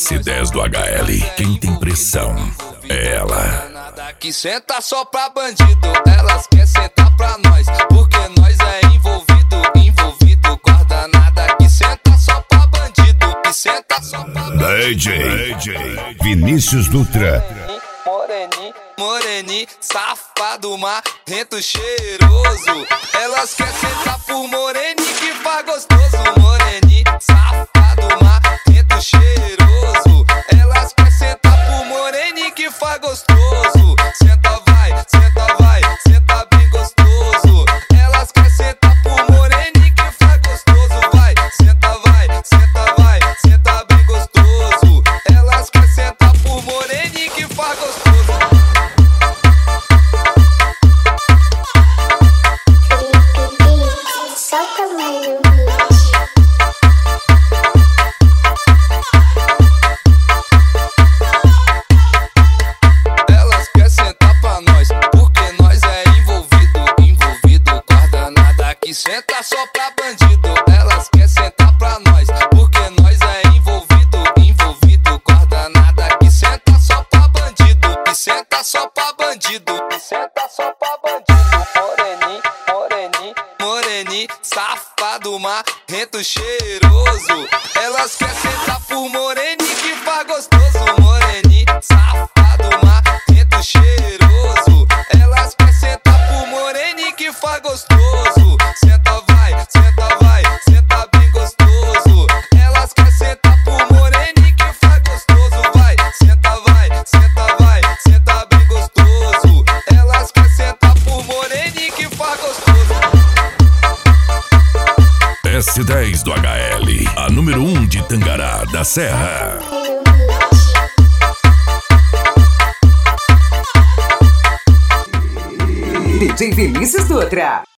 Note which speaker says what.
Speaker 1: S10 do HL, quem tem pressão é ela.
Speaker 2: Que senta só pra bandido, elas quer sentar pra nós, porque nós é envolvido, guarda nada. Que senta só pra bandido, que senta só pra bandido.
Speaker 1: DJ Vinícius Dutra.
Speaker 2: Moreni, safado, marrento, cheiroso. Elas quer sentar por Moreni que faz gostoso. Moreni, safado, marrento, cheiroso. Elas quer sentar por Moreni que faz gostoso. Senta vai, senta bem gostoso. Elas quer sentar por Moreni que faz gostoso. Vai, senta bem gostoso. Elas quer sentar por Moreni que faz gostoso. Elas quer sentar pra nós, porque nós é envolvido, guarda nada. Que senta só pra bandido. Elas quer sentar pra nós, porque nós é envolvido, guarda nada. Que senta só pra bandido, que senta só pra bandido, que senta só pra bandido. Moreni, safado, marrento, cheiroso. Elas quer sentar por Moreni que faz gostoso. Moreni, safado, marrento, cheiroso. Elas quer sentar por Moreni que faz gostoso. Senta vai, senta bem gostoso. Elas quer sentar por Moreni que faz gostoso. Vai, senta bem gostoso. Elas quer sentar por Moreni que faz gostoso.
Speaker 1: S10 do HL, a número 1 de Tangará da Serra.
Speaker 3: DJ Vinícius Dutra.